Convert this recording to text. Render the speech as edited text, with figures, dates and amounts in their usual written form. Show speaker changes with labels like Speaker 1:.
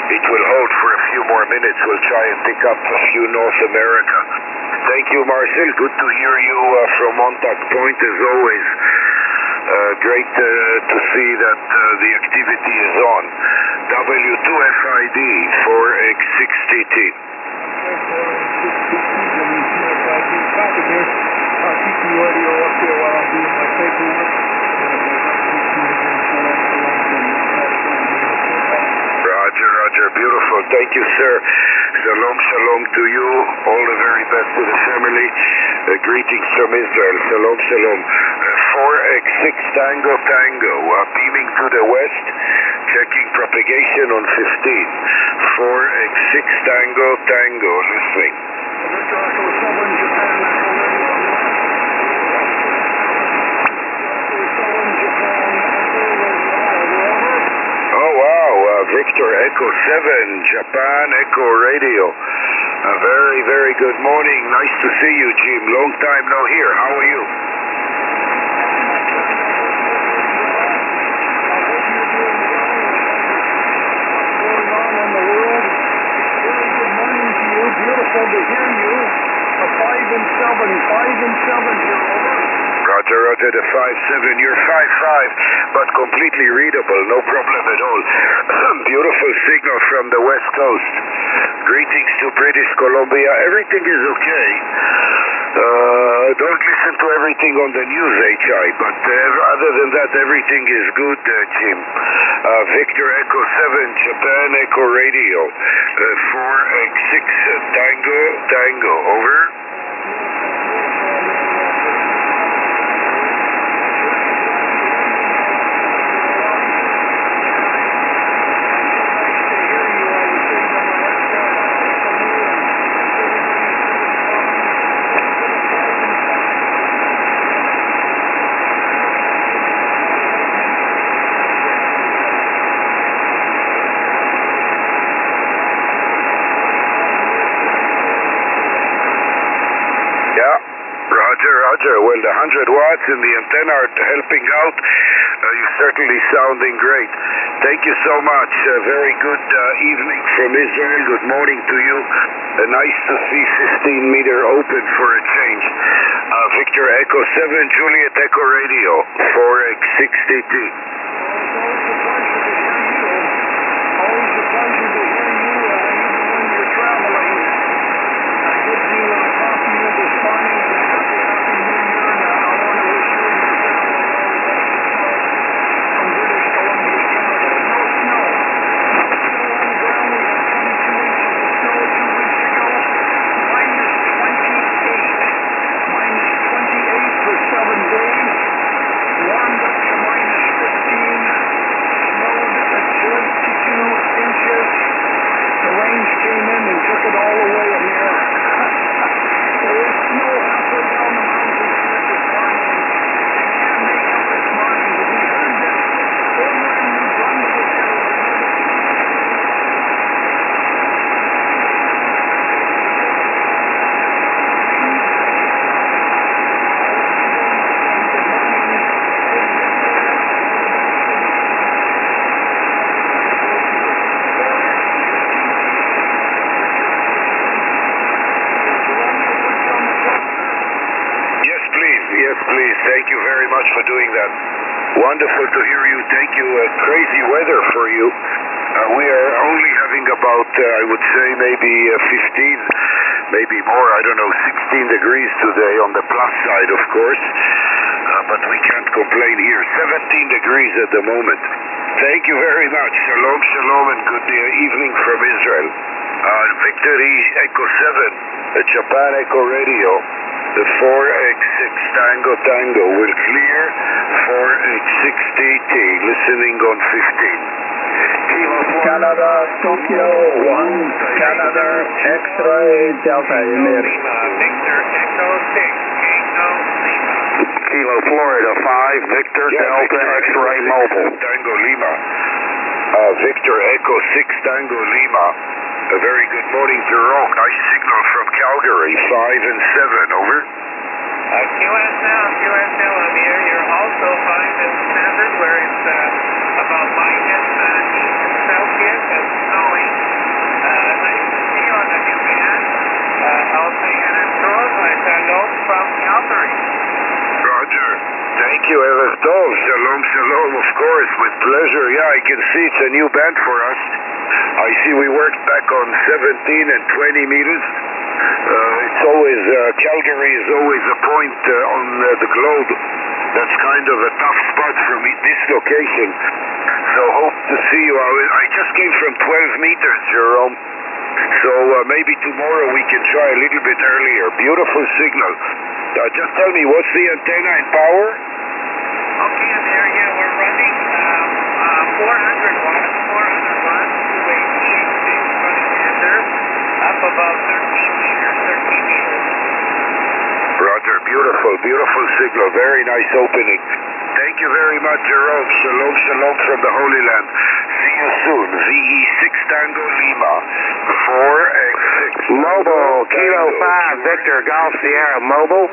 Speaker 1: It will hold for a few more minutes. We'll try and pick up a few North America. Thank you, Marcel. Good to hear you from Montauk Point as always. Great to see that the activity is on. W2FID 4X6TT.
Speaker 2: I'll keep the audio up there while I'm doing my paperwork.
Speaker 1: Roger. Beautiful. Thank you, sir. Shalom to you. All the very best to the family. Greetings from Israel. Shalom. 4X6 Tango, beaming to the west, checking propagation on 15. 4X6 Tango, listening. Oh wow, Victor Echo 7, Japan Echo Radio. Very good morning. Nice to see you, Jim. Long time no hear. How are you?
Speaker 2: Beautiful to hear you. 5 and 7 here, over.
Speaker 1: Roger, the 5-7. You're 5-5, but completely readable. No problem at all. Beautiful signal from the West Coast. Greetings to British Columbia. Everything is okay. Don't listen to everything on the news, HI, but other than that, everything is good, Jim. Victor Echo 7, Japan Echo Radio. 4X6 Tango, over. Roger. Well, the 100 watts and the antenna are helping out. You're certainly sounding great. Thank you so much. Very good evening from Israel. Good morning to you. Nice to see 15-meter open for a change. Victor Echo 7, Juliet Echo Radio, 4X6TT. For doing that. Wonderful to hear you. Thank you. Crazy weather for you. We are only having about, I would say, maybe 15, maybe more, I don't know, 16 degrees today on the plus side, of course. But we can't complain here. 17 degrees at the moment. Thank you very much. Shalom, and good evening from Israel. Victory Echo 7, Japan Echo Radio. The 4X6 Tango will clear 4X6TT, listening on 15.
Speaker 3: Canada, Tokyo 1, Canada, X-ray, Delta, America.
Speaker 4: Victor Echo 6, Tango Lima.
Speaker 1: Kilo Florida 5, Victor Delta X-ray Mobile. Tango Lima. Victor Echo 6 Tango Lima. A very good morning, Jerome. Nice signal from Calgary, 5 and 7, over.
Speaker 4: QSL, I'm here. You're also 5 and standard, where it's about minus 8 Celsius and snowing.
Speaker 1: I can see it's a new band for us. I see we worked back on 17 and 20 meters. It's always, Calgary is always a point on the globe. That's kind of a tough spot from this location. So hope to see you. I just came from 12 meters, Jerome. So maybe tomorrow we can try a little bit earlier. Beautiful signal. Just tell me, what's the antenna in power?
Speaker 4: Okay, there, yeah, we're running 400 watts to a TH6 running emitter up about 13 meters.
Speaker 1: Roger, beautiful, beautiful signal. Very nice opening. Thank you very much, Jerome. Shalom, shalom from the Holy Land. See you soon. VE6 Tango Lima. 4X6.
Speaker 5: Mobile, Kilo 5, Victor, Golf Sierra, mobile.